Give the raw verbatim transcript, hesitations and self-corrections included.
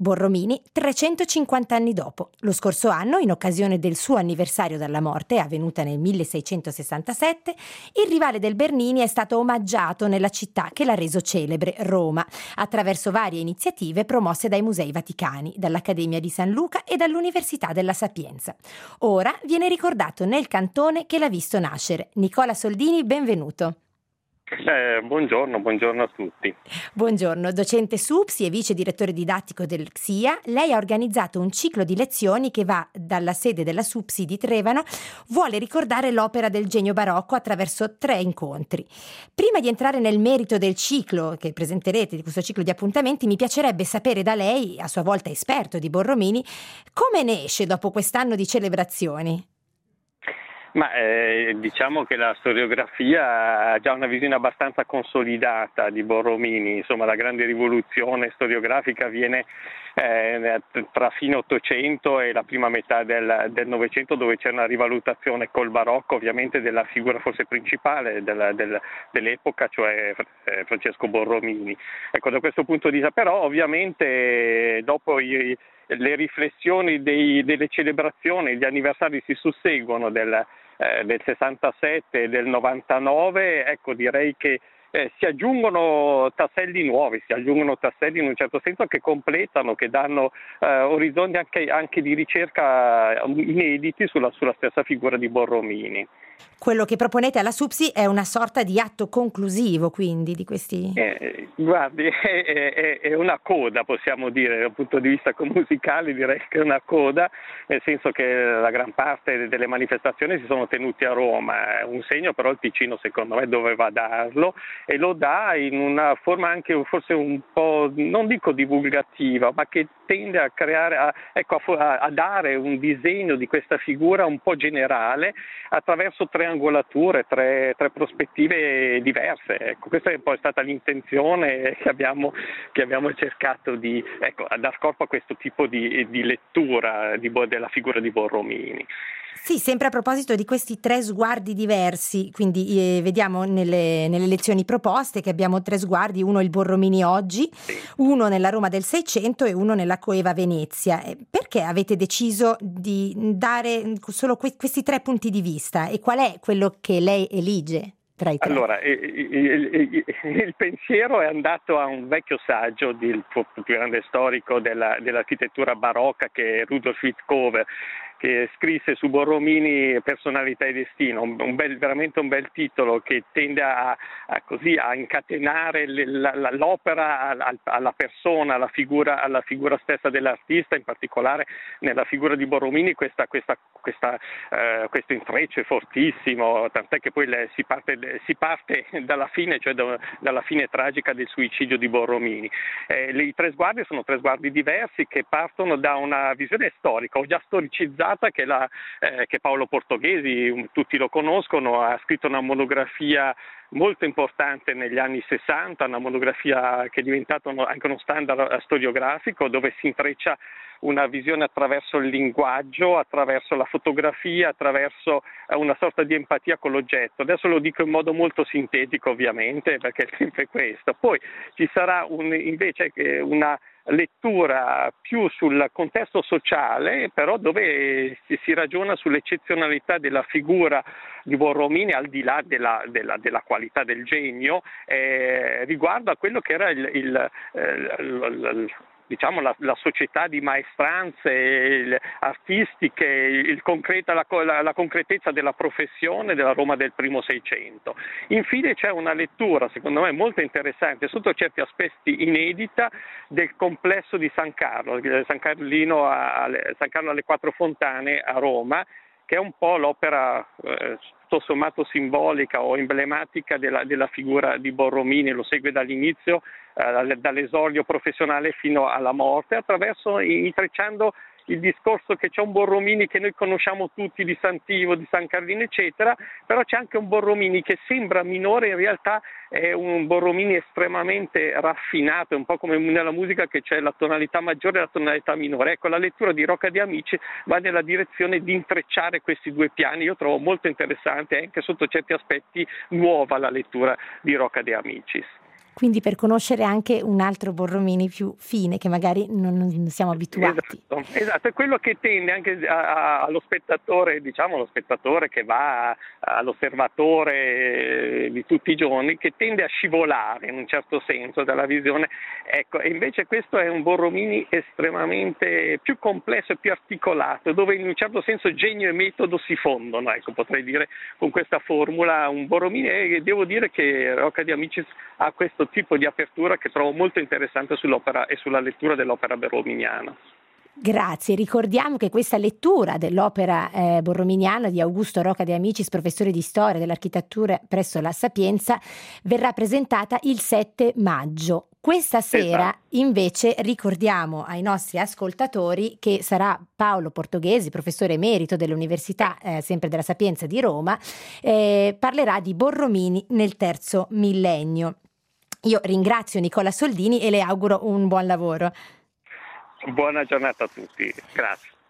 Borromini trecentocinquanta anni dopo. Lo scorso anno, in occasione del suo anniversario dalla morte, avvenuta nel milleseicentosessantasette, il rivale del Bernini è stato omaggiato nella città che l'ha reso celebre, Roma, attraverso varie iniziative promosse dai Musei Vaticani, dall'Accademia di San Luca e dall'Università della Sapienza. Ora viene ricordato nel cantone che l'ha visto nascere. Nicola Soldini, benvenuto. Eh, buongiorno, buongiorno a tutti. Buongiorno, docente S U P S I e vice direttore didattico del C S I A. Lei ha organizzato un ciclo di lezioni che va dalla sede della S U P S I di Trevano, vuole ricordare l'opera del genio barocco attraverso tre incontri. Prima di entrare nel merito del ciclo che presenterete, di questo ciclo di appuntamenti, mi piacerebbe sapere da lei, a sua volta esperto di Borromini, come ne esce dopo quest'anno di celebrazioni? Ma eh, diciamo che la storiografia ha già una visione abbastanza consolidata di Borromini, insomma la grande rivoluzione storiografica avviene eh, tra fine Ottocento e la prima metà del, del Novecento, dove c'è una rivalutazione col barocco ovviamente della figura forse principale della, del, dell'epoca, cioè eh, Francesco Borromini. Ecco, da questo punto di vista però ovviamente dopo i le riflessioni dei, delle celebrazioni, gli anniversari si susseguono del, eh, del sessantasette e del novantanove, ecco direi che eh, si aggiungono tasselli nuovi, si aggiungono tasselli in un certo senso che completano, che danno eh, orizzonti anche, anche di ricerca inediti sulla, sulla stessa figura di Borromini. Quello che proponete alla S U P S I è una sorta di atto conclusivo, quindi, di questi... Eh, guardi, è, è, è una coda, possiamo dire, dal punto di vista musicale direi che è una coda, nel senso che la gran parte delle manifestazioni si sono tenute a Roma, è un segno però il Ticino secondo me doveva darlo e lo dà in una forma anche forse un po', non dico divulgativa, ma che tende a creare, a, ecco, a, a dare un disegno di questa figura un po' generale attraverso tre angolature, tre, tre prospettive diverse. Ecco, questa è poi stata l'intenzione che abbiamo, che abbiamo cercato di ecco, dar corpo a questo tipo di, di lettura di, della figura di Borromini. Sì, sempre a proposito di questi tre sguardi diversi, quindi eh, vediamo nelle, nelle lezioni proposte che abbiamo tre sguardi, uno il Borromini oggi, Sì. uno nella Roma del Seicento e uno nella coeva Venezia. Perché avete deciso di dare solo que- questi tre punti di vista e qual è quello che lei elige? Allora, il, il, il pensiero è andato a un vecchio saggio del più grande storico della, dell'architettura barocca che è Rudolf Wittkower, che scrisse su Borromini Personalità e destino, un bel, veramente un bel titolo che tende a, a, così, a incatenare la, la, l'opera alla, alla persona, alla figura, alla figura stessa dell'artista, in particolare nella figura di Borromini questa, questa, questa, uh, questo intreccio è fortissimo, tant'è che poi le, si, parte, si parte dalla fine, cioè da, dalla fine tragica del suicidio di Borromini. Eh, le, I tre sguardi sono tre sguardi diversi che partono da una visione storica, o già storicizzata, che, la, eh, che Paolo Portoghesi, tutti lo conoscono, ha scritto una monografia molto importante negli anni sessanta, una monografia che è diventata anche uno standard storiografico dove si intreccia una visione attraverso il linguaggio, attraverso la fotografia, attraverso una sorta di empatia con l'oggetto. Adesso lo dico in modo molto sintetico ovviamente perché il tempo è questo. Poi ci sarà un, invece una lettura più sul contesto sociale, però dove si, si ragiona sull'eccezionalità della figura di Borromini al di là della, della, della qualità del genio, eh, riguardo a quello che era il, il, eh, il, il diciamo la, la società di maestranze il, artistiche, il concreta, la, la, la concretezza della professione della Roma del primo Seicento. Infine c'è una lettura, secondo me molto interessante, sotto certi aspetti inedita, del complesso di San Carlo, San Carlino a, San Carlo alle Quattro Fontane a Roma, che è un po' l'opera eh, tutto sommato simbolica o emblematica della, della figura di Borromini, lo segue dall'inizio, eh, dall'esordio professionale fino alla morte, attraverso intrecciando il discorso che c'è un Borromini che noi conosciamo tutti di Sant'Ivo, di San Carlino eccetera, però c'è anche un Borromini che sembra minore, in realtà è un Borromini estremamente raffinato, è un po' come nella musica che c'è la tonalità maggiore e la tonalità minore. Ecco, la lettura di Rocca de Amicis va nella direzione di intrecciare questi due piani. Io trovo molto interessante, anche sotto certi aspetti nuova la lettura di Rocca de Amicis. Quindi per conoscere anche un altro Borromini più fine, che magari non, non siamo abituati. Esatto, esatto, è quello che tende anche a, a, allo spettatore, diciamo allo spettatore che va all'osservatore di tutti i giorni, che tende a scivolare in un certo senso dalla visione. Ecco, e invece questo è un Borromini estremamente più complesso e più articolato, dove in un certo senso genio e metodo si fondono, ecco, potrei dire con questa formula un Borromini, e devo dire che Rocca di Amicis ha questo tipo di apertura che trovo molto interessante sull'opera e sulla lettura dell'opera borrominiana. Grazie, ricordiamo che questa lettura dell'opera eh, borrominiana di Augusto Rocca de Amicis, professore di storia dell'architettura presso la Sapienza, verrà presentata il sette maggio. Questa sera esatto. Invece ricordiamo ai nostri ascoltatori che sarà Paolo Portoghesi, professore emerito dell'Università eh, sempre della Sapienza di Roma, eh, parlerà di Borromini nel terzo millennio. Io ringrazio Nicola Soldini e le auguro un buon lavoro. Buona giornata a tutti, grazie.